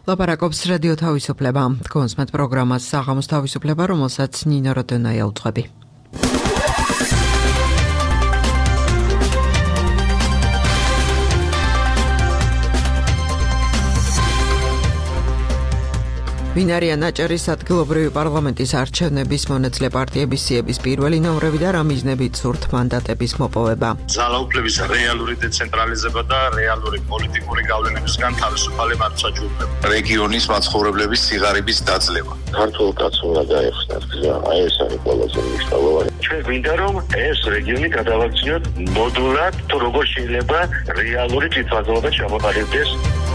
ლაპარაკობს რადიო თავისუფლება. კონსმეთ პროგრამას საღამოს თავისუფლება, რომელსაც ნინო როდონაია უძღვები. ვინ არიან აჭარის ადგილობრივი პარლამენტის არჩევნების მონაწილე პარტიების სიების პირველი ნომრები და რა მიზნებით სურთ მანდატების მოპოვება. ძალაუფლების რეალური დეცენტრალიზება და რეალური პოლიტიკური გავლენებისგან თავისუფალი მართლმსაჯულება. რეგიონის მაცხოვრებლების სიღარიბის დაძლევა. ქართულ კაცს უნდა გაეხსნათ გზა, ეს არის ყველაზე მნიშვნელოვანი. ჩვენ გვინდა რომ ეს რეგიონი გადავაქციოთ მოდულად, თუ როგორ შეიძლება რეალური თვითმმართველობა ჩამოყალიბდეს.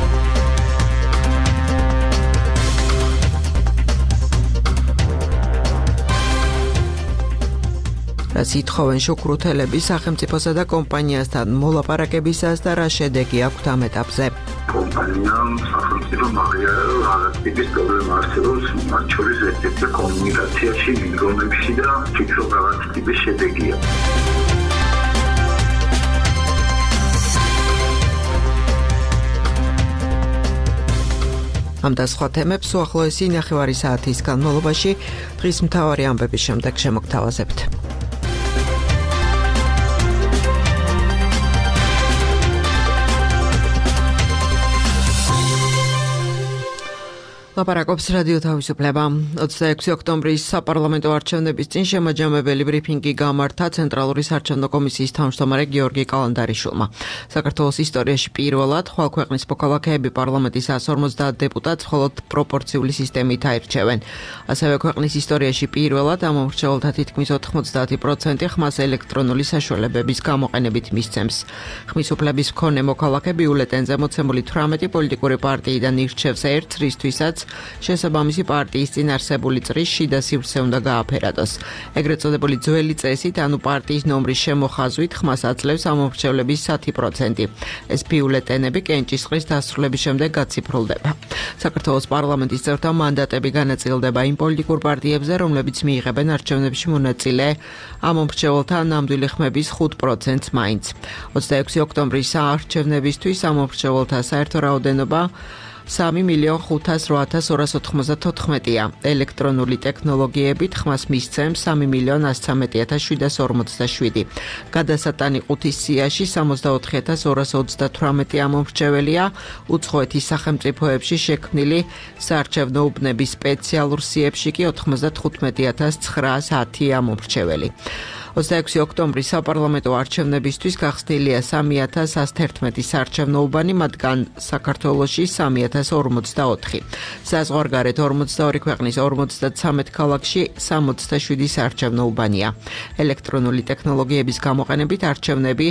ითხოვენ შუქრუთელები სახელმწიფოსა და კომპანიასთან მოლაპარაკებისას და რა შედეგი აქვთ ამ ეტაპზე. კომპანიამ სახელმწიფო აღიარა რაღაც ტიპის პრობლემა არსებობს მათ შორის ერთ-ერთი კომუნიკაციაში, მიდგომებში და ფიქრობ რაღაც ტიპის შედეგია. ამ და სხვა თემებს უახლოესი 9 საათის განმავლობაში დღის მთავარი ამბების შემდეგ შემოგთავაზებთ. ლაპარაკობს რადიო თავისუფლება. 26 ოქტომბრის საპარლამენტო არჩევნების წინ შემაჯამებელი ბრიფინგი გამართა ცენტრალური საარჩევნო კომისიის თავმჯდომარე გიორგი კალანდარიშვილმა. საქართველოს ისტორიაში პირველად ხვალ ქვეყნის მოქალაქეები პარლამენტის 150 დეპუტატს მხოლოდ პროპორციული სისტემით აირჩევენ. ასევე ქვეყნის ისტორიაში პირველად ამ მომრჩეველთა თითქმის 90% ხმას ელექტრონული საშუალებების გამოყენებით მისცემს. ხმის უფლების მქონე მოქალაქე ბიულეტენზე მოცემული 18 პოლიტიკური პარტიიდან ირჩევს ერთს, რისთვისაც შესაბამისი პარტიის წინ არსებული წრის შიდა სივრცე უნდა გააფერადოს. ეგრეთ წოდებული ძველი წესით, ანუ პარტიის ნომრის შემოხაზვით ხმას აძლევს ამომრჩევლების 10%. ეს ბიულეტენები კენჭისყრის დასრულების შემდეგ გაციფრულდება. საქართველოს პარლამენტის წევრთა მანდატები განაწილდება იმ პოლიტიკურ პარტიებზე, რომლებიც მიიღებენ არჩევნებში მონაწილე ამომრჩეველთა ნამდვილი ხმების 5%-ს მაინც. 26 ოქტომბრის საარჩევნებისთვის ამომრჩეველთა საერთო რაოდენობა 3.508.294-ია. ელექტრონული ტექნოლოგიებით ხმას მისცემს 3.113.747. გადასატანი ყუთის სიაში 64.228 ამომრჩეველია. უცხოეთის სახელმწიფოებში შექმნილი საარჩევნო უბნების სპეციალურ სიებში კი 95.910 ამომრჩეველი. 26 ოქტომბრის საპარლამენტო არჩევნებისთვის გახსნილია 3.111 საარჩევნო უბანი, მათგან საქართველოში 3.044. საზღვარგარეთ 42 ქვეყნის 53 ქალაქში 67 საარჩევნო უბანია. ელექტრონული ტექნოლოგიების გამოყენებით არჩევნები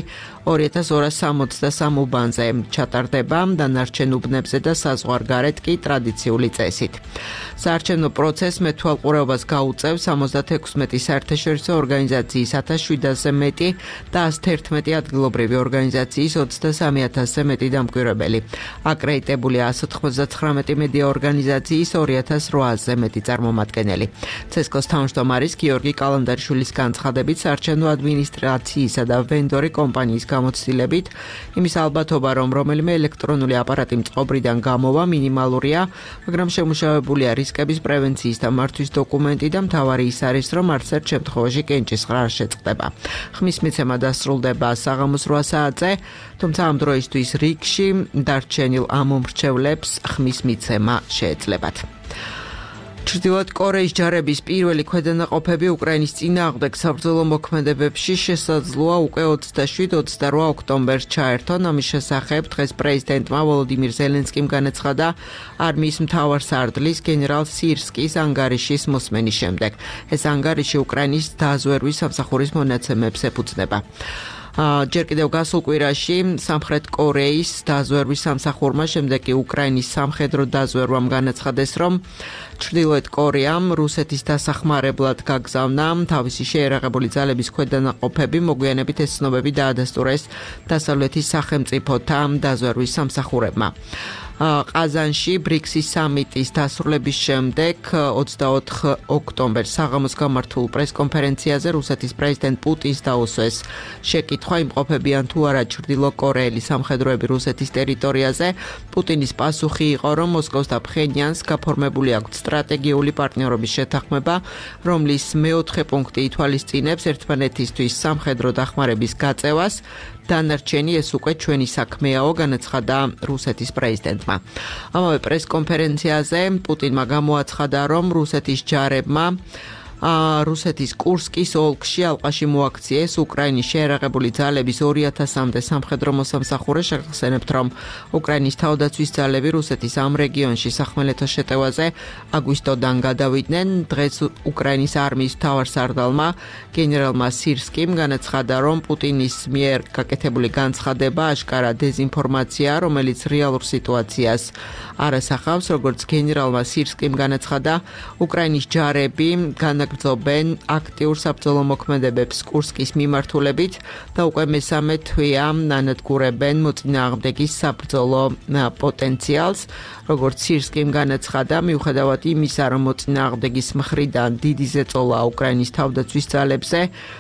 2263 უბანზე ჩატარდება, დანარჩენ უბნებზე და საზღვარგარეთ კი ტრადიციული წესით. საარჩევნო პროცესს მეთვალყურეობას გაუწევს 76 საერთაშორისო ორგანიზაციის 1700-ზე მეტი და 111 ადგილობრივი ორგანიზაციის 23,000-ზე მეტი დამკვირვებელი. აკრედიტებულია 199 მედია ორგანიზაციის 2800-ზე მეტი წარმომადგენელი. ცესკოს თავმჯდომარის გიორგი კალანდარიშვილის განცხადებით, საარჩევნო ადმინისტრაციისა და ვენდორი კომპანიის გამოცდილებით იმის ალბათობა, რომ რომელიმე ელექტრონული აპარატი მწყობრიდან გამოვა მინიმალურია, მაგრამ შემუშავებულია რისკების პრევენციის და მართვის დოკუმენტი და მთავარი ის არის, რომ არც ერთ შემთხვევაში კენჭისყრა არ შეწყდება. ხმის მიცემა დასრულდება საღამოს 8 საათზე, თუმცა ამ დროისთვის რიგში დარჩენილ ამომრჩევლებს ხმის მიცემა შეეძლებათ. ჩრდილოეთ კორეის ჯარების პირველი ქვედანაყოფები უკრაინის წინააღმდეგ საბრძოლო მოქმედებებში შესაძლოა უკვე 27-28 ოქტომბერს ჩაერთონ. ამის შესახებ დღეს პრეზიდენტმა ვოლოდიმირ ზელენსკიმ განაცხადა არმიის მთავარსარდლის გენერალ სირსკის ანგარიშის მოსმენის შემდეგ. ეს ანგარიში უკრაინის დაზვერვის სამსახურის მონაცემებს ეფუძნება. ჯერ კიდევ გასულ კვირაში სამხრეთ კორეის დაზვერვის სამსახურმა, შემდეგ კი უკრაინის სამხედრო დაზვერვამ განაცხადეს, რომ ჩრდილოეთ კორეამ რუსეთის დასახმარებლად გაგზავნა თავისი შეერაღებული ძალების ქვედანაყოფები, მოგვიანებით ეს ცნობები დაადასტურეს დასავლეთის სახელმწიფოთა დაზვერვის სამსახურებმა. ყაზანში ბრიქსის სამიტის დასრულების შემდეგ 24 ოქტომბერს საღამოს გამართულ პრესკონფერენციაზე რუსეთის პრეზიდენტ პუტინს დაუსვეს შეკითხვა იმყოფებიან თუ არა ჩრდილო კორეელი სამხედროები რუსეთის ტერიტორიაზე. პუტინის პასუხი იყო, რომ მოსკოვს და ფხენიანს გაფორმებული აქვთ სტრატეგიული პარტნიორობის შეთანხმება, რომლის მეოთხე პუნქტი ითვალისწინებს ერთმანეთისთვის სამხედრო დახმარების გაწევას. დანარჩენი ეს უკვე ჩვენი საქმეაო, განაცხადა რუსეთის პრეზიდენტმა. ამავე პრესკონფერენციაზე პუტინმა გამოაცხადა, რომ რუსეთის ჯარებმა რუსეთის კურსკის ოლქში ალყაში მოაქციეს უკრაინის შეერაღებული ძალების 2000-მდე სამხედრო მოსამსახურე, შეგახსენებთ, რომ უკრაინის თავდაცვის ძალები რუსეთის ამ რეგიონში სახმელეთო შეტევაზე აგვისტოდან გადავიდნენ. დღეს უკრაინის არმიის მთავარსარდალმა გენერალმა სირსკიმ განაცხადა, რომ პუტინის მიერ გაკეთებული განცხადება აშკარა დეზინფორმაცია, რომელიც რეალურ სიტუაციას არ ასახავს. როგორც გენერალმა სირსკიმ განაცხადა, უკრაინის ჯარები განაგრძობენ აქტიურ საბრძოლო მოქმედებებს კურსკის მიმართულებით და უკვე მესამე თვეა ანადგურებენ მოწინააღმდეგის საბრძოლო პოტენციალს. როგორც სირსკიმ განაცხადა, მიუხედავად იმისა, რომ მოწინააღმდეგის მხრიდან დიდი ზეწოლა უკრაინის თავდაცვის ძალებზე,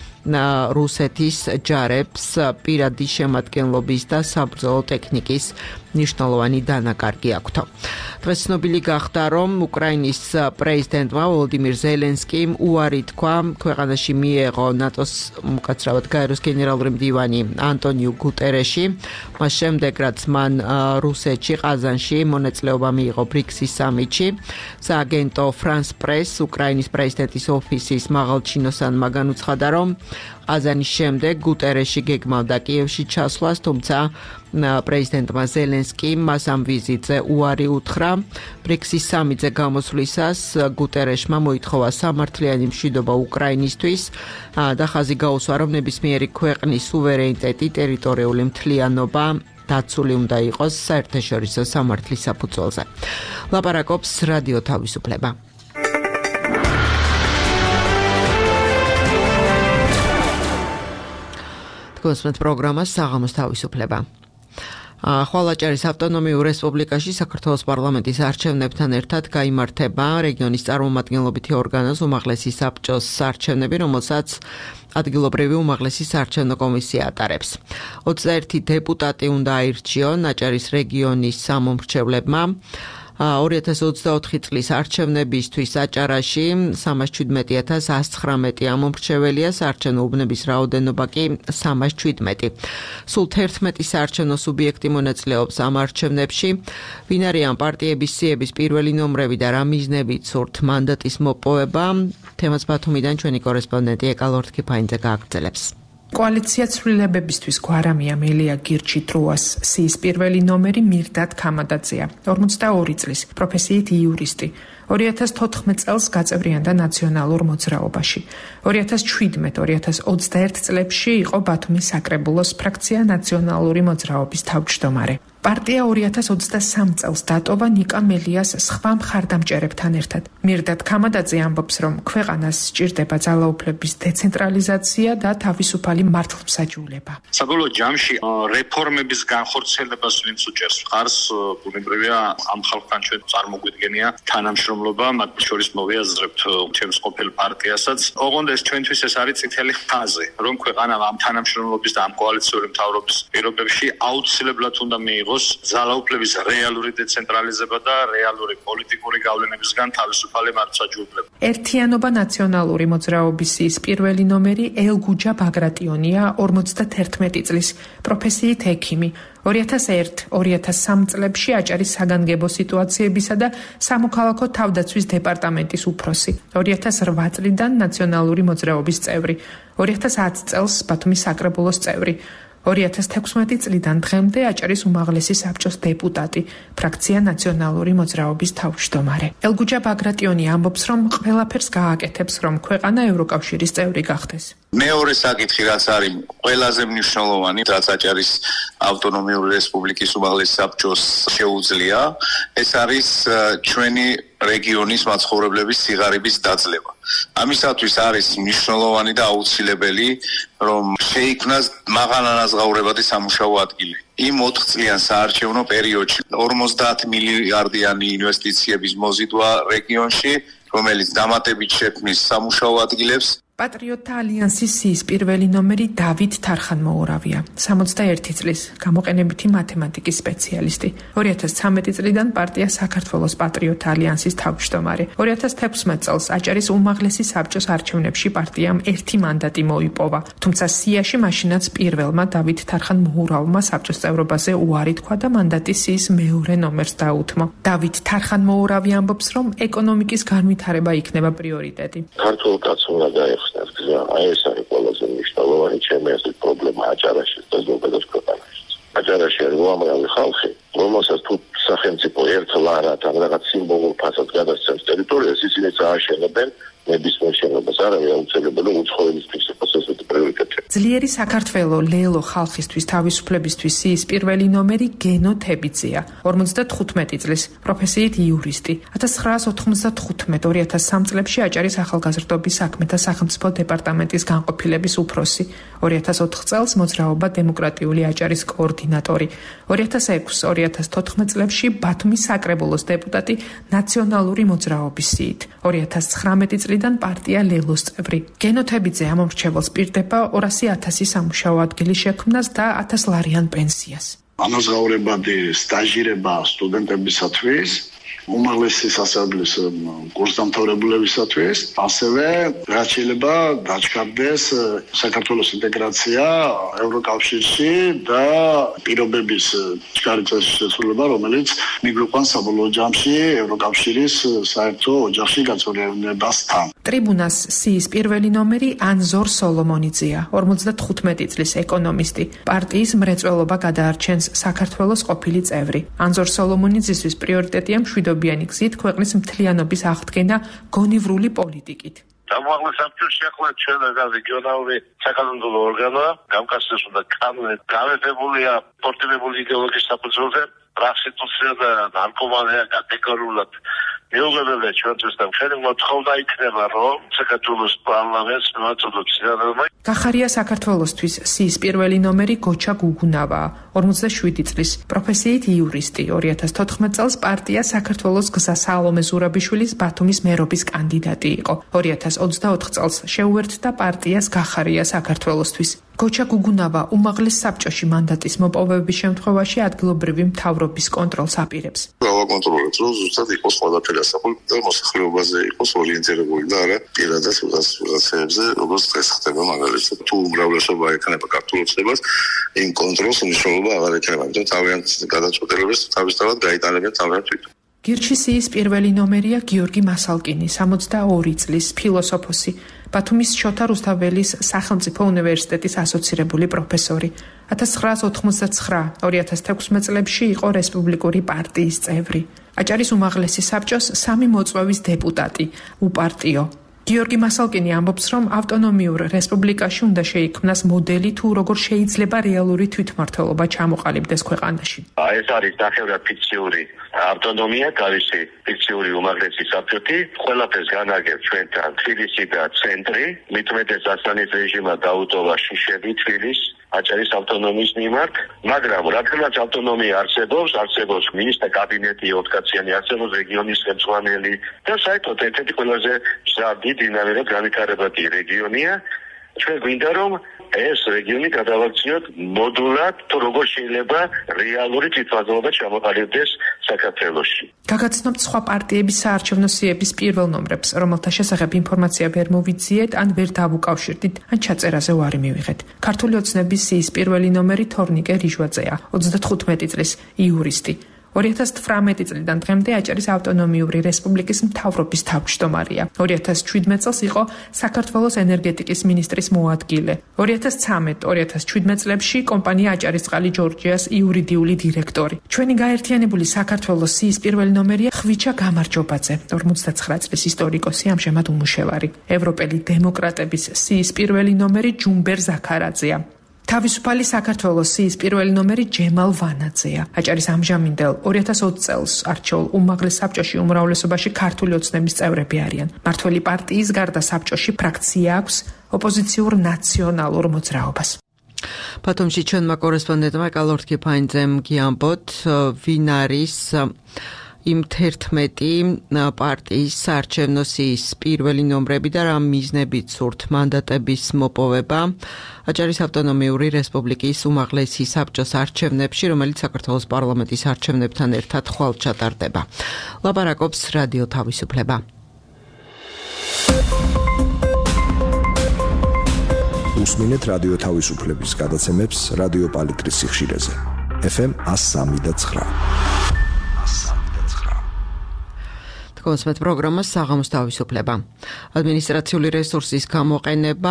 რუსეთის ჯარებს პირადი შემადგენლობის და საბრძოლო ტექნიკის მნიშვნელოვანი დანაკარგი აქვთ. დღეს ცნობილი გახდა, რომ უკრაინის პრეზიდენტმა ვოლოდიმირ ზელენსკიმ უარი თქვა ქვეყანაში მიეღო ნატოს უკაცრავად გაეროს გენერალური მდივანი ანტონიუ გუტერეში, მას შემდეგ რაც მან რუსეთში ყაზანში მონაწილეობა მიიღო ბრიქსის სამიტში. სააგენტო France Press უკრაინის პრეზიდენტის ოფისის მაღალჩინოსანმა განუცხადა, რომ ყაზანის შემდეგ გუტერეში გეგმავდა კიევში ჩასვლას, თუმცა პრეზიდენტმა ზელენსკიმ მას ამ ვიზიტზე უარი უთხრა. ბრიქსის სამიტზე გამოსვლისას გუტერეშმა მოითხოვა სამართლიანი მშვიდობა უკრაინისთვის და ხაზი გაუსვა, რომ ნებისმიერი ქვეყნის სუვერენიტეტი, ტერიტორიული მთლიანობა დაცული უნდა იყოს საერთაშორისო სამართლის საფუძველზე. ლაპარაკობს რადიო თავისუფლება. გოსმეთ პროგრამას საღამოს თავისუფლება. ხვალაჭარის ავტონომიურ რესპუბლიკაში საქართველოს პარლამენტის არჩევნებთან ერთად გაიმართება რეგიონის წარმომადგენლობითი ორგანოს უმაღლესი საბჭოს არჩევნები, რომელსაც ადგილობრივი უმაღლესი საარჩევნო კომისია ატარებს. 21 დეპუტატი უნდა აირჩიონ აჭარის რეგიონის სამომრჩევლებმა. 2024 წლის არჩევნებისთვის აჭარაში 317,119 ამომრჩეველია, საარჩევნო უბნების რაოდენობა კი 317. სულ 11 საარჩევნო სუბიექტი მონაწილეობს ამ არჩევნებში. ვინ არიან პარტიების სიების პირველი ნომრები და რა მიზნებით სურთ მანდატის მოპოვება? თემას ბათუმიდან ჩვენი კორესპონდენტი ეკალორთ ქიფაინძე გააგრძელებს. კოალიცია ცვლილებებისთვის გვარამია მელია გირჩიტრუას სიის პირველი ნომერი მირდატ ქამადაძეა, 42 წლის, პროფესიით იურისტი. 2014 წელს გაწევრიანდა ნაციონალურ მოძრაობაში. 2017-2021 წლებში იყო ბათუმის საკრებულოს ფრაქცია ნაციონალური მოძრაობის თავმჯდომარე. პარტია 2023 წელს დატოვა ნიკა მელიას სხვა მხარდამჭერებთან ერთად. მირდატ ქამადაძე ამბობს, რომ ქვეყანას სჭირდება ძალაუფლების დეცენტრალიზაცია და თავისუფალი მართლმსაჯულება. საბოლოო ჯამში რეფორმების განხორციელებას ვინც უჭერს მხარს, ბუნებრივია ამ ხალხთან ჩვენ წარმოგვიდგენია თანამშრომლობა, მათ შორის მოვიაზრებთ ჩემს ყოფილ პარტიასაც. ოღონდ ეს ჩვენთვის ეს არის წითელი ხაზი, რომ ქვეყანა ამ თანამშრომლობის და ამ კოალიციური მთავრობის პირობებში აუცილებლად უნდა მიიღოს ძალაუფლების რეალური დეცენტრალიზება და რეალური პოლიტიკური გავლენებისგან თავისუფალი მართლმსაჯულება. ერთიანობა ნაციონალური მოძრაობის სიის პირველი ნომერი ელგუჯა ბაგრატიონია, 51 წლის, პროფესიით ექიმი. 2001-2003 წლებში აჭარის საგანგებო სიტუაციებისა და სამოქალაქო თავდაცვის დეპარტამენტის უფროსი. 2008 წლიდან ნაციონალური მოძრაობის წევრი. 2010 წელს ბათუმის საკრებულოს წევრი. 2016 წლიდან დღემდე აჭარის უმაღლესი საბჭოს დეპუტატი, ფრაქცია ნაციონალური მოძრაობის თავმჯდომარე. ელგუჯა ბაგრატიონი ამბობს, რომ ყველაფერს გააკეთებს, რომ ქვეყანა ევროკავშირის წევრი გახდეს. მეორე საკითხი, რაც არის ყველაზე მნიშვნელოვანი, რაც აჭარის ავტონომიური რესპუბლიკის უმაღლესი საბჭოს შეუძლია, ეს არის ჩვენი რეგიონის მაცხოვრებლების სიღარიბის დაძლევა. ამისათვის არის მნიშვნელოვანი და აუცილებელი, რომ შეიქმნას მაღალანაზღაურებადი სამუშაო ადგილი. იმ 4 წლიან საარჩევნო პერიოდში 50 მილიარდიანი ინვესტიციების მოზიდვა რეგიონში, რომელიც დამატებით შექმნის სამუშაო ადგილებს. პატრიოტთა ალიანსის სიის პირველი ნომერი დავით თარხანმოურავია, 61 წლის, გამოყენებითი მათემატიკის სპეციალისტი. 2013 წლიდან პარტია საქართველოს პატრიოტთა ალიანსის თავმჯდომარე. 2016 წელს აჭარის უმაღლესი საბჭოს არჩევნებში პარტიამ 1 მანდატი მოიპოვა, თუმცა სიაში მაშინაც პირველმა დავით თარხანმოურავმა საბჭოს წევრობაზე უარი თქვა და მანდატი სიის მეორე ნომერს დაუთმო. დავით თარხანმოურავი ამბობს, რომ ეკონომიკის განვითარება იქნება პრიორიტეტი. ქართულ კაცს უნდა გაეხსნას გზა, ეს არის ყველაზე მნიშვნელოვანი ჩემი აზრით პრობლემა აჭარაში და ზოგადად ქვეყანაში. აჭარაში არის უამრავი ხალხი, რომელსაც თუ სახელმწიფო ერთლარად ან რაღაც სიმბოლურ ფასად გადასცემს ტერიტორიას, ისინი წააშენებენ ნებისმიერ შენობას. არავის აუცილებელი უცხოელისთვის იყოს ესეთი პრიორიტეტი. ძლიერი საქართველო ლელო ხალხისთვის თავისუფლებისთვის სიის პირველი ნომერი გენო თებიძეა, 55 წლის, პროფესიით იურისტი. 1995-2003 წლებში აჭარის ახალგაზრდობის საქმეთა სახელმწიფო დეპარტამენტის განყოფილების უფროსი, 2004 წელს მოძრაობა დემოკრატიული აჭარის კოორდინატორი, 2006-2014 წლებში ბათუმის საკრებულოს დეპუტატი ნაციონალური მოძრაობის სიით, 2019 წლიდან პარტია ლელოს წევრი. გენო თებიძე ამომრჩეველს პირდება 200,000 სამუშაო ადგილის შექმნას და 1000 ლარიან პენსიას. ანაზღაურებადი სტაჟირება სტუდენტებისათვის, უმაღლესი სასწავლებლის კურსდამთავრებულებისათვის, ასევე რაც შეიძლება დაჩქარდეს საქართველოს ინტეგრაცია ევროკავშირში და პირობების ჩქარების შესრულება, რომელიც მიგვიყვანს საბოლოო ჯამში ევროკავშირის საერთო ოჯახში გაწევრიანებასთან. ტრიბუნას სიის პირველი ნომერი ანზორ სოლომონიძეა, 55 წლის ეკონომისტი. პარტიის მრეწველობა გადაარჩენს საქართველოს ყოფილი წევრი. ანზორ სოლომონიძისთვის პრიორიტეტია მშვიდობიანი გზით ქვეყნის მთლიანობის აღდგენა გონივრული პოლიტიკით. დამოუკიდებლობის საბჭოში ახლა ჩვენ რეგიონალური საკანონმდებლო ორგანოა, გამკაცებული და განვითარებულია პორტირებული იდეოლოგიის საფუძველზე, პრაქტიკულია და ნარკომანია კატეგორიულად მიუღებელია ჩვენთვის და ხელი მოთხოვნა იქნება, რომ საქართველოს პარლამენტს მოაწოდოს სიძარმა. გახარია საქართველოსთვის სიის პირველი ნომერი გოჩა გუგუნავაა, 47 წლის, პროფესიით იურისტი. 2014 წელს პარტია საქართველოს გზა სალომე ზურაბიშვილის ბათუმის მერობის კანდიდატი იყო. 2024 წელს შეუერთდა პარტიას გახარია საქართველოსთვის. გოჩა გუგუნავა უმაღლეს საბჭოში მანდატის მოპოვების შემთხვევაში ადგილობრივი მთავრობის კონტროლს აპირებს. გავაკონტროლებთ, რომ ზუსტად იყოს ყველაფერი ასაკული და მოსახლეობაზე იყოს ორიენტირებული და არა პირადად ვიღაცებზე, როგორც დღეს ხდება მაგალითად. თუ უმრავლესობა ეკნება კარტულოცებას, იმ კონტროლს მნიშვნელობა აღარ ექნება, იმიტომ თავიანთ გადაწყვეტილებას თავისთავად გაიტანებენ თავიანთ თვითონ. გირჩის სიის პირველი ნომერია გიორგი მასალკინი, 62 წლის, ფილოსოფოსი. ბათუმის შოთა რუსთაველის სახელმწიფო უნივერსიტეტის ასოცირებული პროფესორი. 1999-2016 წლებში იყო რესპუბლიკური პარტიის წევრი. აჭარის უმაღლესი საბჭოს 3 მოწვევის დეპუტატი, უპარტიო. გიორგი მასალკინი ამბობს, რომ ავტონომიურ რესპუბლიკაში უნდა შეიქმნას მოდელი თუ როგორ შეიძლება რეალური თვითმმართველობა ჩამოყალიბდეს ქვეყანაში. ეს არის ნახევრად ფიქციური ავტონომია, თავისი ფიქციური უმაღლესი საბჭოთი, ყველაფერს განაგებს ჩვენთან თბილისი და ცენტრი, მithumetes ასანის რეჟიმმა დაუტოვა შიშები თბილისს აჭარის ავტონომიის მიმართ, მაგრამ რადგანაც ავტონომია არსებობს მინისტრთა კაბინეტი 4 კაციანი, არსებობს რეგიონის ხელმძღვანელი და საერთოდ ერთ-ერთი ყველაზე მზარდი დინამიკურად განვითარებადი რეგიონია. ჩვენ გვინდა რომ ეს რეგიონი გადავაქციოთ მოდულად, თუ როგორ შეიძლება რეალური თვითმმართველობა ჩამოყალიბდეს საქართველოში. გაგაცნობთ სხვა პარტიების საარჩევნო სიების პირველ ნომრებს, რომელთა შესახებ ინფორმაცია ვერ მოვიძიეთ, ან ვერ დავუკავშირდით, ან ჩაწერაზე უარი მივიღეთ. ქართული ოცნების სიის პირველი ნომერი თორნიკე რიჟვაძეა, 35 წლის, იურისტი. 2018 წლიდან დღემდე აჭარის ავტონომიური რესპუბლიკის მთავრობის თავმჯდომარეა. 2017 წელს იყო საქართველოს ენერგეტიკის მინისტრის მოადგილე. 2013-2017 წლებში კომპანია აჭარისწყალი ჯორჯიას იურიდიული დირექტორი. ჩვენი გაერთიანებული საქართველოს სიის პირველი ნომერია ხვიჩა გამარჯობაძე, 59 წლის ისტორიკოსი, ამჟამად უმუშევარი. ევროპელი დემოკრატების სიის პირველი ნომერი ჯუმბერ ზაქარაძეა. თავისუფალი საქართველოსის პირველი ნომერი ჯემალ ვანაძეა. აჭარის ამჟამინდელ 2020 წელს არჩეულ უმაღლეს საბჭოში უმრავლესობაში ქართული ოცნების წევრები არიან. მართველი პარტიის გარდა საბჭოში ფრაქცია აქვს ოპოზიციურ ნაციონალურ მოძრაობას. ბათუმში ჩვენმა კორესპონდენტმა კალორთკი ფაინძემ გიამბოთ, ვინ არის იმ 11 პარტიის საარჩევნო სიის პირველი ნომრები და რა მიზნებით სურთ მანდატების მოპოვება აჭარის ავტონომიური რესპუბლიკის უმაღლესი საბჭოს არჩევნებში, რომელიც საქართველოს პარლამენტის არჩევნებთან ერთად ხვალ ჩატარდება. ლაპარაკობს რადიო თავისუფლება. უსმინეთ რადიო თავისუფლების გადაცემებს რადიო პალიტრის სიხშირეზე. FM 103.9. კონსმეთ პროგრამა საღამოს თავისუფლება. ადმინისტრაციული რესურსის გამოყენება,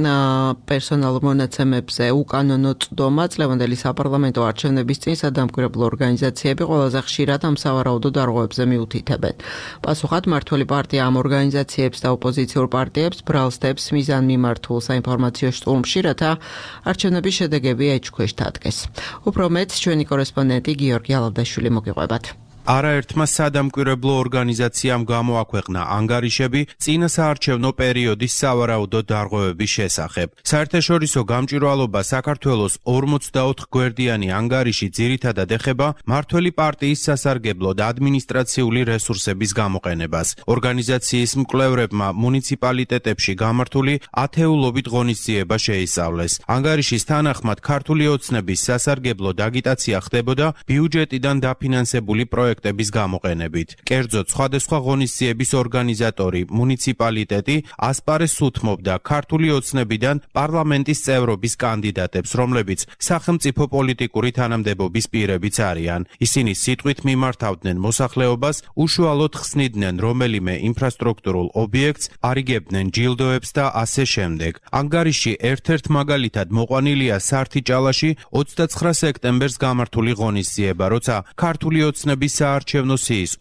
პერსონალურ მონაცემებზე უკანონო წვდომა, წლევანდელი საპარლამენტო არჩევნების წინ სადამკვირვებლო ორგანიზაციები ყველაზე ხშირად ამ სავარაუდო დარღვევებზე მიუთითებენ. პასუხად მართველი პარტია ამ ორგანიზაციებს და ოპოზიციურ პარტიებს ბრალსდებს მიზანმიმართულ საინფორმაციო შტურმში, რათა არჩევნების შედეგები ეჭქვეშ დადგეს. უფრო მეტს ჩვენი კორესპონდენტი გიორგი ალავდაშვილი მოგიყვებათ. არაერთმა სადამკვირვებლო ორგანიზაციამ გამოაქვეყნა ანგარიშები წინა საარჩევნო პერიოდის სავარაუდო დარღვევების შესახებ. საერთაშორისო გამჭვირვალობა საქართველოს 44 გვერდიანი ანგარიში ძირითადად ეხება მართველი პარტიის სასარგებლო და ადმინისტრაციული რესურსების გამოყენებას. ორგანიზაციის მკვლევრებმა მუნიციპალიტეტებში გამართული ათეულობით ღონისძიება შეისწავლეს. ანგარიშის თანახმად ქართული ოცნების სასარგებლო აგიტაცია ხდებოდა ბიუჯეტიდან დაფინანსებული პროექტების გამოყენებით. კერძოდ, სხვადასხვა ღონისძიების ორგანიზატორი მუნიციპალიტეტი ასპარეზს უთმობდა ქართული ოცნებიდან პარლამენტის წევრობის კანდიდატებს, რომლებიც სახელმწიფო პოლიტიკური თანამდებობის პირებიც არიან. ისინი სიტყვით მიმართავდნენ მოსახლეობას, უშუალოდ ხსნიდნენ რომელიმე ინფრასტრუქტურულ ობიექტს, არიგებდნენ ჯილდოებს და ასე შემდეგ. ანგარიში ერთ-ერთ მაგალითად მოყვანილია სართიჭალაში 29 სექტემბერს გამართული ღონისძიება, როცა ქართული ოცნების საარჩევნო სიის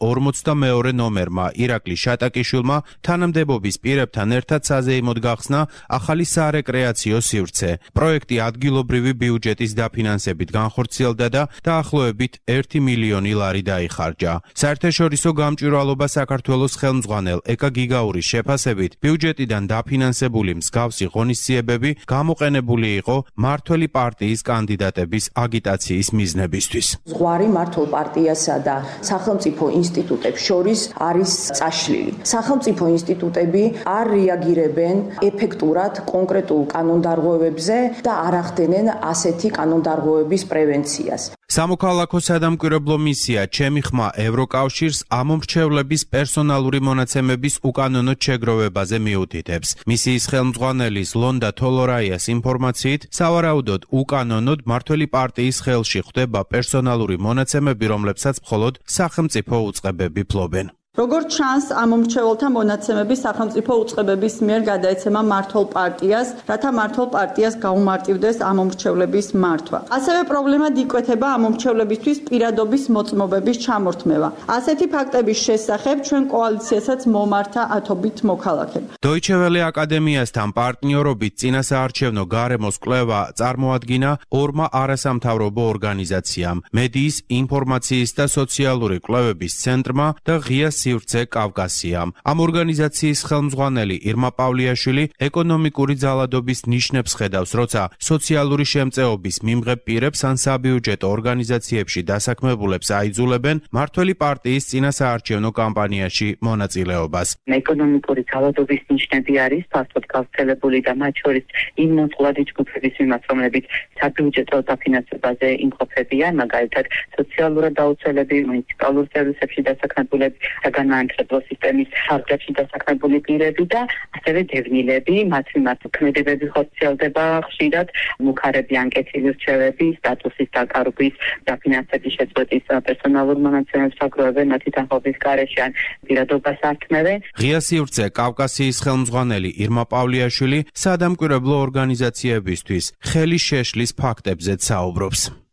42 ნომერმა ირაკლი შატაკიშვილმა თანამდებობის პირებთან ერთად საზეიმოდ გახსნა ახალი სარეკრეაციო სივრცე. პროექტი ადგილობრივი ბიუჯეტის დაფინანსებით განხორციელდა და დაახლოებით 1 მილიონი ლარი დაიხარჯა. საერთაშორისო გამჭვირვალობა საქართველოს ხელმძღვანელ ეკა გიგაურის შეფასებით ბიუჯეტიდან დაფინანსებული მსგავსი ღონისძიებები გამოყენებული იყო მართველი პარტიის კანდიდატების აგიტაციის მიზნებისთვის. ზღვარი მართულ პარტიასა და სახელმწიფო ინსტიტუტებს შორის არის წაშლილი. სახელმწიფო ინსტიტუტები არ რეაგირებენ ეფექტურად კონკრეტულ კანონდარღვევებზე და არ ახდენენ ასეთი კანონდარღვევების პრევენციას. სამოქალაქო სადამკვირვებლო მისია ჩემი ხმა ევროკავშირს ამომრჩევლების პერსონალური მონაცემების უკანონო შეგროვებაზე მიუთითებს. მისიის ხელმძღვანელის ლონდა თოლორაიას ინფორმაციით, სავარაუდოდ უკანონოდ მართველი პარტიის ხელში ხვდება პერსონალური მონაცემები, რომლებსაც მხოლოდ სახელმწიფო უწყებები ფლობენ. როგორც ჩანს, ამომრჩეველთა მონაცემები სახელმწიფო უწყებების მიერ გადაეცემა მართულ პარტიას, რათა მართულ პარტიას გაუმარტივდეს ამომრჩევლების მართვა. ასევე პრობლემად იკვეთება ამომრჩევლებისთვის პირადობის მოწმობების ჩამორთმევა. ასეთი ფაქტების შესახებ ჩვენ კოალიციასაც მომართა ათობით მოქალაქე. Deutsche Welle აკადემიასთან პარტნიორობით წინა საარჩევნო გარემოს კვლევა წარმოადგინა ორმა არასამთავრობო ორგანიზაციამ, მედიის, ინფორმაციის და სოციალური კვლევების ცენტრმა და ღია სივრცე კავკასიამ. ამ ორგანიზაციის ხელმძღვანელი ირმა პავლიაშვილი ეკონომიკური ძალადობის ნიშნებს ხედავს, როცა სოციალური შემწეობის მიმღებ პირებს ან საბიუჯეტო ორგანიზაციებში დასაქმებულებს აიძულებენ მართველი პარტიის წინა საარჩევნო კამპანიაში მონაწილეობას. ეკონომიკური ძალადობის ნიშნები არის ფასოდ გავრცელებული და მათ შორის იმ მომწყვლადი ჯგუფების მიმართ, რომლებიც საბიუჯეტო დაფინანსებაზე იმყოფებიან, მაგალითად სოციალურად დაუცველები, მუნიციპალურ სერვისებში დასაქმებულები, განმანათლებლო სისტემის ხარჯებში დასაქმებული პირები და ასევე დევნილები, მათ მიმართ ქმედებები ხორციელდება ხშირად, მუქარები ანკეტილი რჩევები, სტატუსის დაკარგვის, დაფინანსების შეწყვეტის პერსონალურ მონაცემებს აგროვებენ მათი თანხმობის გარეშე ან პირადობას ართმევენ. ღია სივრცე კავკასიის ხელმძღვანელი ირმა პავლიაშვილი სადამკვირვებლო ორგანიზაციებისთვის ხელის შეშლის ფაქტებზეც საუბრობს.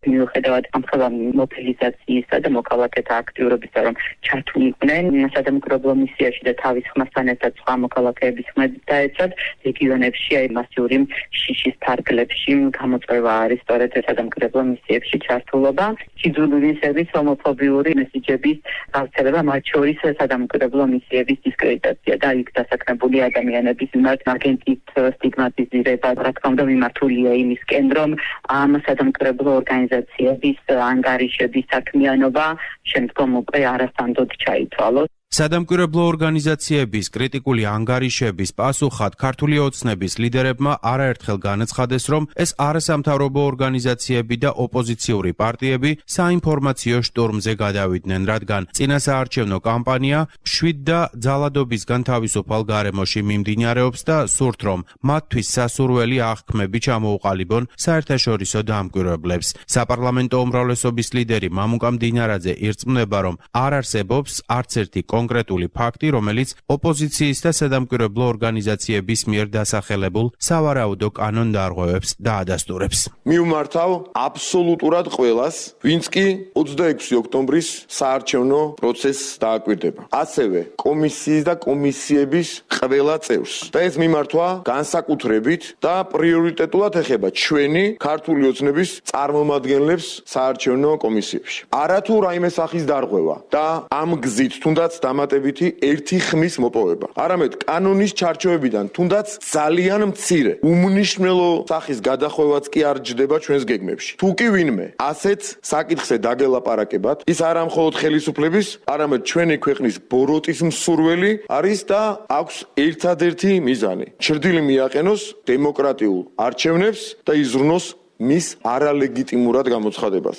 მიუხედავად ამხელა მობილიზაციისა და მოქალაქეთა აქტიურობისა, რომ ჩართულიყვნენ სადემოკრატიო მისიაში და თავის ხმასთან ერთად სხვა მოქალაქეების ხმებით დაეცათ რეგიონებში, მასიური შიშის ფარგლებში გამოწვევა არის სწორედ სადემოკრატიო მისიებში ჩართულობა, სიძულვილისების ჰომოფობიური მესიჯების გავრცელება, მათ შორის სადემოკრატიო მისიების დისკრედიტაცია და იქ დასაქმებული ადამიანების მიმართ აგენტით სტიგმატიზირება, რა თქმა უნდა, მიმართულია იმისკენ, რომ ამ სადემოკრატიო ორგანიზაციების ანგარიშების საქმიანობა შემდგომ უკვე არასტანდოდ ჩაითვალოს. სადამკვირვებლო ორგანიზაციების კრიტიკული ანგარიშების პასუხად ქართული ოცნების ლიდერებმა არაერთხელ განაცხადეს, რომ ეს არასამთავრობო ორგანიზაციები და ოპოზიციური პარტიები საინფორმაციო შტორმზე გადავიდნენ, რადგან წინასაარჩევნო კამპანია მშვიდ და ძალადობისგან თავისუფალ გარემოში მიმდინარეობს და სურთ, რომ მათთვის სასურველი აღქმები ჩამოუყალიბონ საერთაშორისო დამკვირვებლებს. საპარლამენტო უმრავლესობის ლიდერი მამუკა მდინარაძე ირწმუნება, რომ არ არსებობს არც ერთი კონკრეტული ფაქტი, რომელიც ოპოზიციის და სადამკვირვებლო ორგანიზაციების მიერ დასახელებულ სავარაუდო კანონდარღვევებს დაადასტურებს. მივმართავ აბსოლუტურად ყველას, ვინც კი 26 ოქტომბრის საარჩევნო პროცესს დააკვირდება. ასევე კომისიის და კომისიების ყველა წევრს. და ეს მიმართვა განსაკუთრებით და პრიორიტეტულად ეხება ჩვენი ქართული ოცნების წარმომადგენლებს საარჩევნო კომისიებში. არათუ რაიმე სახის დარღვევა და ამ გზით თუნდაც დამატებითი ერთი ხმის მოპოვება. არამედ კანონის ჩარჩოებიდან თუნდაც ძალიან მცირე უმნიშვნელო სახის გადახვევაც კი არ ჯდება ჩვენს გეგმებში. თუ კი ვინმე ასეთ საკითხზე დაგელაპარაკებათ, ის არა მხოლოდ ხელისუფლების, არამედ ჩვენი ქვეყნის ბოროტის მსურველი არის და აქვს ერთადერთი მიზანი. ჩრდილი მიაყენოს დემოკრატიულ არჩევნებს და იზრუნოს მის არალეგიტიმურად გამოცხადებაზე.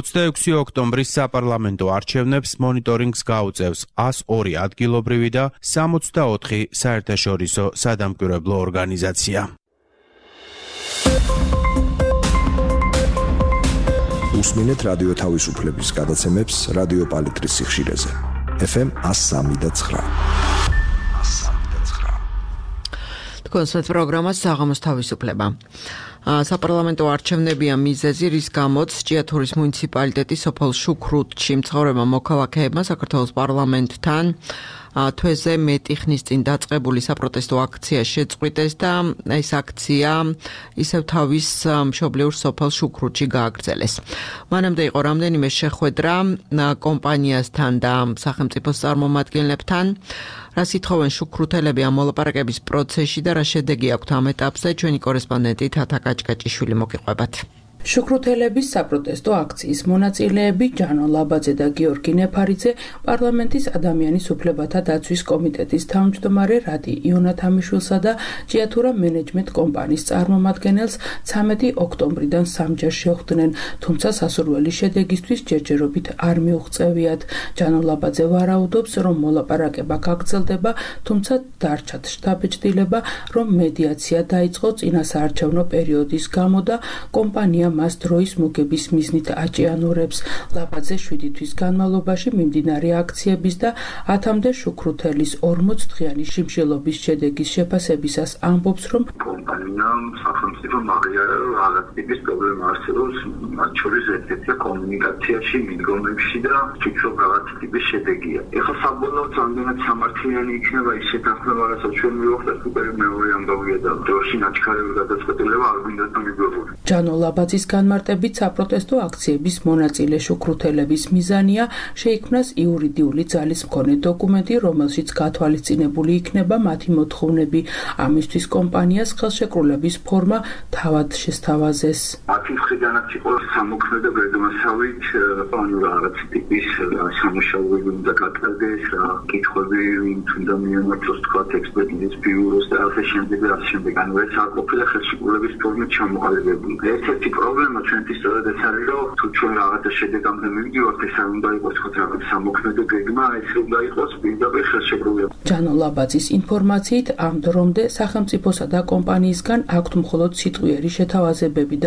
26 ოქტომბრის საპარლამენტო არჩევნებს მონიტორინგს გაუწევს 102 ადგილობრივი და 64 საერთაშორისო სადამკვირვებლო ორგანიზაცია. უსმინეთ რადიო თავისუფლების გადაცემებს რადიო პალიტრის სიხშირეზე. FM 103.9. კონსერტ პროგრამა საღამოს თავისუფლება. საპარლამენტო არჩევნებია მიზეზი, რის გამოც ჭიათურის მუნიციპალიტეტის სოფელ შუქრუთში მცხოვრებმა მოქალაქეებმა საქართველოს პარლამენტთან თვეზე მეტი ხნის წინ დაწყებული საპროტესტო აქცია შეწყვიტეს და ეს აქცია ისევ თავის მშობლიურ სოფელ შუქრუთში გააგრძელეს. მანამდე იყო რამდენიმე შეხვედრა კომპანიასთან და სახელმწიფოს წარმომადგენლებთან. რა სიტყვენ შუქრუთელები ამ მოლაპარაკების პროცესში და რა შედეგი აქვთ ამ ეტაპზე, ჩვენი კორესპონდენტი თათა კაჭკაჭიშვილი მოგიყვებათ. შუქრუთელების საპროტესტო აქციის მონაწილეები ჯანო ლაბაძე და გიორგი ნეფარიძე პარლამენტის ადამიანის უფლებათა დაცვის კომიტეტის თავმჯდომარე რადი იონათამიშვილსა და ჭიათურა მენეჯმენტ კომპანიის წარმომადგენელს 13 ოქტომბრიდან სამჯერ შეხვდნენ, თუმცა სასურველი შედეგისთვის ჯერჯერობით არ მიუღწევიათ. ჯანო ლაბაძე ვარაუდობს, რომ მოლაპარაკება გაგრძელდება, თუმცა დარჩათ შთაბეჭდილება, რომ მედიაცია დაიწყო წინასაარჩევნო პერიოდის გამო და კომპანია მას დროის მოგების მიზნით აჭიანურებს. ლაბაძე 7 თვის განმავლობაში მიმდინარე აქციების და 10-მდე შუქრუთელის 40 დღიანი შიმშილობის შედეგის შეფასებისას ამბობს, რომ კომპანიამ სახელმწიფომ აღიარა, რომ რაღაც ტიპის პრობლემა არსებობს, მათ შორის ერთ-ერთი კომუნიკაციაში, მიდგომებში და თვითონ რაღაც ტიპის შედეგია. ეხლა საბოლოოდ რამდენად სამართლიანი იქნება ის შეთანხმება, რასაც ჩვენ მივხვდეთ, უკვე მეორე ამბავია და დროში ნაჩქარები გადაწყვეტილება არ გვინდა დამიგვებული. ჯანო ლაბაძის განმარტებით საპროტესტო აქციების მონაწილე შუქრუთელების მიზანია შეიქმნას იურიდიული ძალის მქონე დოკუმენტი, რომელშიც გათვალისწინებული იქნება მათი მოთხოვნები. ამისთვის კომპანიას ხელშეკრულების ფორმა თავად შესთავაზეს. მათი მხრიდანაც იყო სამოქმედო გადმოსავით, ანუ რაღაც ტიპის სამუშაოები უნდა გატარდეს, კითხვები თუნდა მიემართოს თქვა ექსპერტიზის ბიუროს და ასე შემდეგ და ასე შემდეგ. ანუ ეს არ ყოფილა ხელშეკრულების ფორმით ჩამოყალიბებული. ერთ-ერთი პრობლემა ჩვენთვის სწორედ ეს არის, რომ თუ ჩვენ რაღაცა შედეგამდე მივიდივართ, ეს არ უნდა იყოს რაღაც სამოქმედო გეგმა, ეს უნდა იყოს პირდაპირ ხელშეკრულება. ჯანო ლაბაძის ინფორმაციით ამ დრომდე სახელმწიფოსა და კომპანიისგან აქვთ მხოლოდ სიტყვიერი შეთავაზებები და დაპირება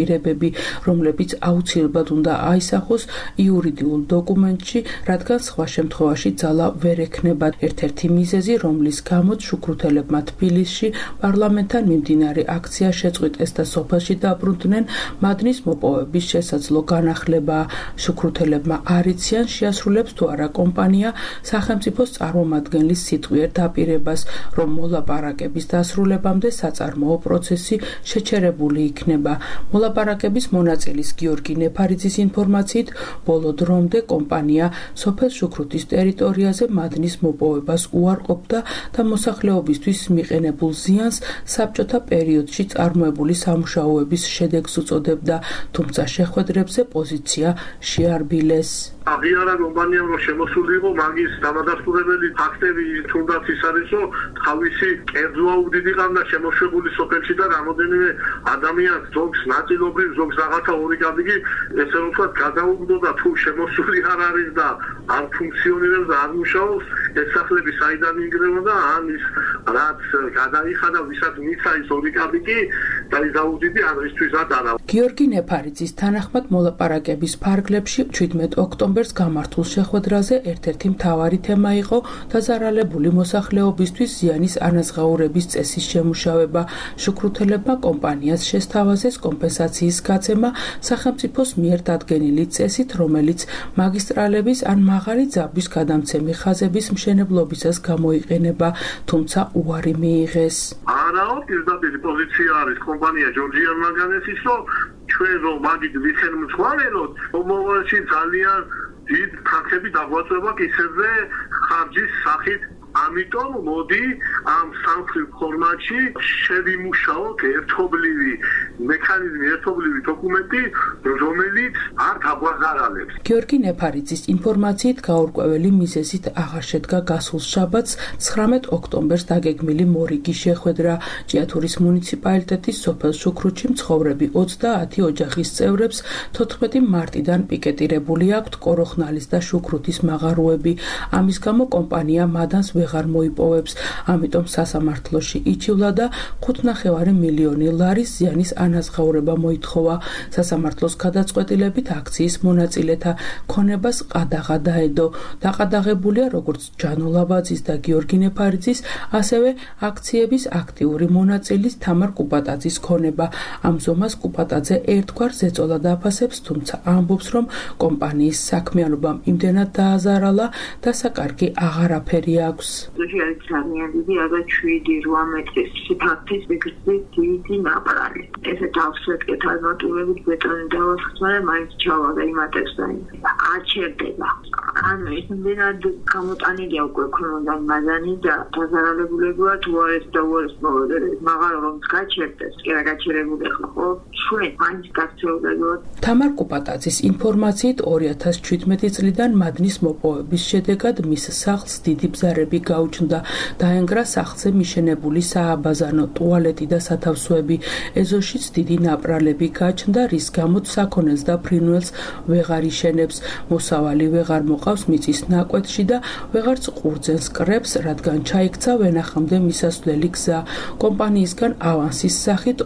დაპირებები, რომლებიც აუცილებლად უნდა აისახოს იურიდიულ დოკუმენტში, რადგან სხვა შემთხვევაში ძალა ვერ ექნება. ერთ-ერთი მიზეზი, რომლის გამოც შუქრუთელებმა თბილისში პარლამენტთან მიმდინარე აქცია შეწყვიტეს და სოფელში დაბრუნდნენ, მადნის მოპოვების შესაძლო განახლება. შუქრუთელებმა არ იციან, შეასრულებს თუ არა კომპანია სახელმწიფოს წარმომადგენლის სიტყვიერ დაპირებას, რომ მოლაპარაკების დასრულებამდე საწარმოო პროცესი შეჩერებული იქნება. მოლაპარაკების მონაწილის გიორგი ნეფარიძის ინფორმაციით, ბოლო დრომდე კომპანია სოფელ შუქრუთის ტერიტორიაზე მადნის მოპოვებას უარყოფდა და მოსახლეობისთვის მიყენებულ ზიანს საბჭოთა პერიოდში წარმოებული სამუშაოების შედეგს უწოდებდა, თუმცა შეხვედრებზე პოზიცია შეარბილეს. აღიარა კომპანიამ რომ შემოსული იყო მაგის დამადასტურებელი ფაქტები თუნდაც ის არის რომ თავისი კერძო აუდიტი ყავდა შემოშვებული სოფელში და რამოდენიმე ადამიანს ზოგს ნაწილობრივ ზოგს რაღაცა ორი კაბინი ესე რომ ვთქვათ გადაუგდოდა თუ შემოსული არ არის და არ ფუნქციონირებს და არ მუშაობს ეს სახლები საიდან იგრევა ან ის რაც გადაიხადა ვისაც მიცა ის ორი კაბინი და ის აუდიტი არ ისთვის ატარა. გიორგი ნეფარიძის თანახმად მოლაპარაკების ფარგლებში 17 ოქტომბერს გამართულ შეხვედრაზე ერთ-ერთი მთავარი თემა იყო დაზარალებული მოსახლეობისთვის ზიანის ანაზღაურების წესის შემუშავება. შუქრუთელებმა კომპანიას შესთავაზეს კომპენსაციის გაცემა სახელმწიფოს მიერ დადგენილი წესით, რომელიც მაგისტრალების ან მაღალი ძაბვის გადამცემი ხაზების მშენებლობისას გამოიყენება, თუმცა უარი მიიღეს. არაო, პირდაპირ პოზიცია არის კომპანია ჯორჯიან მაგანესის, რომ ჩვენ რომ მაგით ვიცემცვალელოთ, მომავალში ძალიან დიდ თანხები დაგვაწევა კისერზე ხარჯის სახით. ამიტომ მოდი ამ სამხრივ ფორმატში შევიმუშაოთ ერთობლივი მექანიზმი, ერთობლივი დოკუმენტი, რომელიც არ დაგვაზარალებს. გიორგი ნეფარიძის ინფორმაციით გაურკვეველი მიზეზით აღარ შედგა გასულ შაბათს 19 ოქტომბერს დაგეგმილი მორიგი შეხვედრა. ჭიათურის მუნიციპალიტეტის სოფელ შუქრუთში მცხოვრები 30 ოჯახის წევრებს 14 მარტიდან პიკეტირებული აქვთ კოროხნალის და შუქრუთის მაღაროები. ამის გამო კომპანია მადანს ვეღარ მოიპოვებს, ამიტომ სასამართლოში იჩივლა და 5,5 მილიონი ლარის ზიანის ანაზღაურება მოითხოვა. სასამართლოს გადაწყვეტილებით აქციის მონაწილეთა ქონებას ყადაღა დაედო. დაყადაღებულია როგორც ჯანო ლაბაძის და გიორგი ნეფარიძის, ასევე აქციების აქტიური მონაწილის თამარ კუპატაძის ქონება. ამ ზომას კუპატაძე ერთგვარ ზეწოლად აფასებს, თუმცა ამბობს, რომ კომპანიის საქმიანობამ იმდენად დააზარალა და საკარგი აღარაფერი აქვს. Deși are ძალიან დიდი, aga 7-8 მეტრის სიფათის მიგრძით დიდი ნაპრალი. ესე დავსვეტკეთ არმატურებით ბეტონი დავასხმარე, მაინც ჩავალ იმატებს და აჩერდება. ანუ ეს მდენად გამოტანილია უკვე ქონოდან მაზანი და დაზარალებულებია თუ არის და უარეს მოვედერე. მაგრამ რომ გაჩერდეს, კი რა გაჩერებული ხო? ჩვენ მაინც გაქცეულებოდ. თამარ კუპატაძის ინფორმაციით 2017 წლიდან მადნის მოპოვების შედეგად მის სახლს დიდი ბზარები გაუჩნდა. დაენგრა სახლზე მიშენებული სააბაზანო ტუალეტი და სათავსოები. ეზოშიც დიდი ნაპრალები გაჩნდა, რის გამოც საქონელს და ფრინველს ვეღარ იშენებს. მოსავალი ვეღარ მოყავს მიწის ნაკვეთში და ვეღარც ყურძენს კრებს, რადგან ჩაიქცა ვენახამდე მისასვლელი გზა. კომპანიისგან ავანსის სახით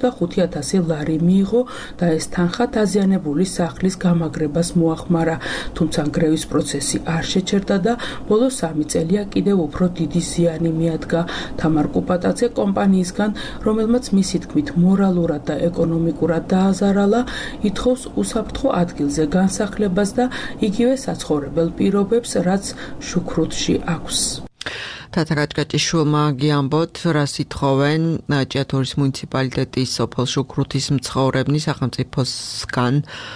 85,000 ლარი მიიღო და ეს თანხა დაზიანებული სახლის გამაგრებას მოახმარა. თუმცა გრევის პროცესი არ შეჩერდა და ბოლო 3 წელია კიდევ უფრო დიდი ზიანი მიადგა. თამარ კუპატაძე კომპანიისგან, რომელმაც მისი თქმით მორალურად და ეკონომიკურად დააზარალა, ითხოვს უსაფრთხო ადგილზე განსახლებას და იგივე საცხოვრებელ პირობებს, რაც შუქრუთში აქვს. თათრაჭკაჭიშვილმა გიამბოთ, რას ითხოვენ ჭიათურის მუნიციპალიტეტის სოფელ შუქრუთის მცხოვრებნი სახელმწიფოსგან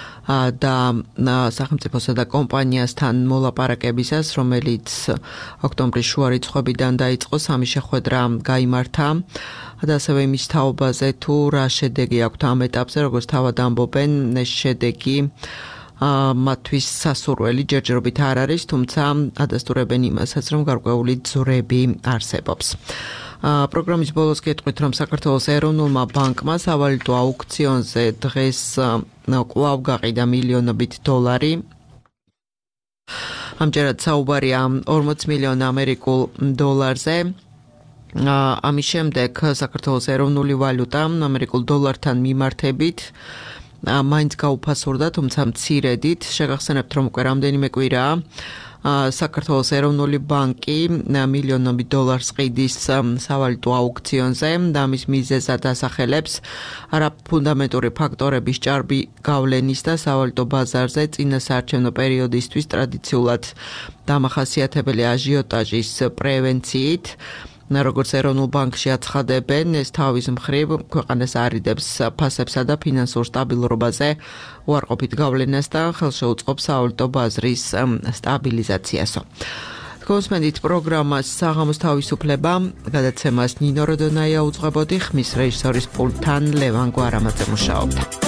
და სახელმწიფოსა და კომპანიასთან მოლაპარაკებისას, რომელიც ოქტომბრის შუა რიცხვებიდან დაიწყო, სამი შეხვედრა გაიმართა და ასევე იმის თაობაზე თუ რა შედეგი აქვთ ამ ეტაპზე, როგორც თავად ამბობენ, ეს შედეგი მათთვის სასურველი ჯერჯერობით არ არის, თუმცა ადასტურებენ იმასაც, რომ გარკვეული ძვრები არსებობს. პროგრამის ბოლოს გეტყვით, რომ საქართველოს ეროვნულმა ბანკმა სავალუტო აუქციონზე დღეს კვლავ გაყიდა მილიონობით დოლარი. ამჯერად საუბარია 40 მილიონ ამერიკულ დოლარზე. ამის შემდეგ საქართველოს ეროვნული ვალუტა ამერიკულ დოლართან მიმართებით მაინც გაუფასურდა, თუმცა მცირედით. შეგახსენებთ, რომ უკვე რამდენიმე კვირაა საქართველოს ეროვნული ბანკი მილიონობით დოლარს ყიდის სავალუტო აუქციონზე და ამის მიზეზად ასახელებს არაფუნდამენტური ფაქტორების ჭარბი გავლენის და სავალუტო ბაზარზე წინა საარჩევნო პერიოდისთვის ტრადიციულად დამახასიათებელი აჟიოტაჟის პრევენციით. როგორც ეროვნულ ბანკში აცხადებენ, ეს თავის მხრივ ქვეყანას არიდებს ფასებსა და ფინანსურ სტაბილურობაზე უარყოფით გავლენას და ხელშეუწყობს სავალუტო ბაზრის სტაბილიზაციასო. გოსმენდით პროგრამას საღამოს თავისუფლება, გადაცემას ნინო როდონაია უძღვებოდი, ხმის რეჟისორის პულტთან ლევან გვარამაძე მუშაობდა.